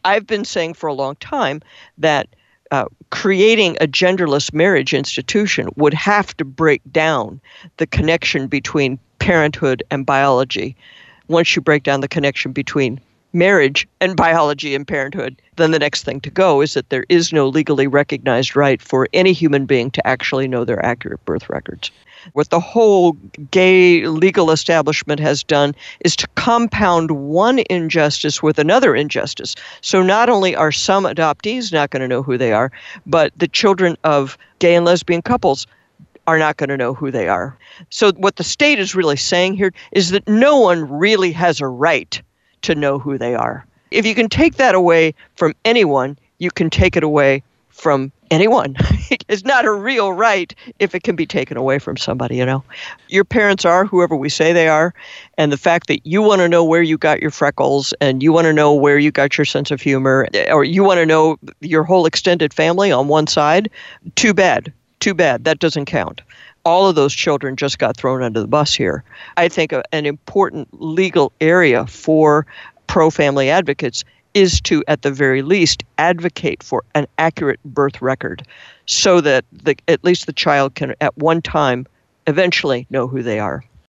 I've been saying for a long time that creating a genderless marriage institution would have to break down the connection between parenthood and biology. Once you break down the connection between marriage and biology and parenthood, then the next thing to go is that there is no legally recognized right for any human being to actually know their accurate birth records. What the whole gay legal establishment has done is to compound one injustice with another injustice. So not only are some adoptees not going to know who they are, but the children of gay and lesbian couples are not going to know who they are. So what the state is really saying here is that no one really has a right to know who they are. If you can take that away from anyone, you can take it away from anyone. It's not a real right if it can be taken away from somebody, Your parents are whoever we say they are, and the fact that you want to know where you got your freckles and you want to know where you got your sense of humor, or you want to know your whole extended family on one side, too bad. Too bad. That doesn't count. All of those children just got thrown under the bus here. I think an important legal area for pro-family advocates is to, at the very least, advocate for an accurate birth record so that at least the child can, at one time, eventually know who they are.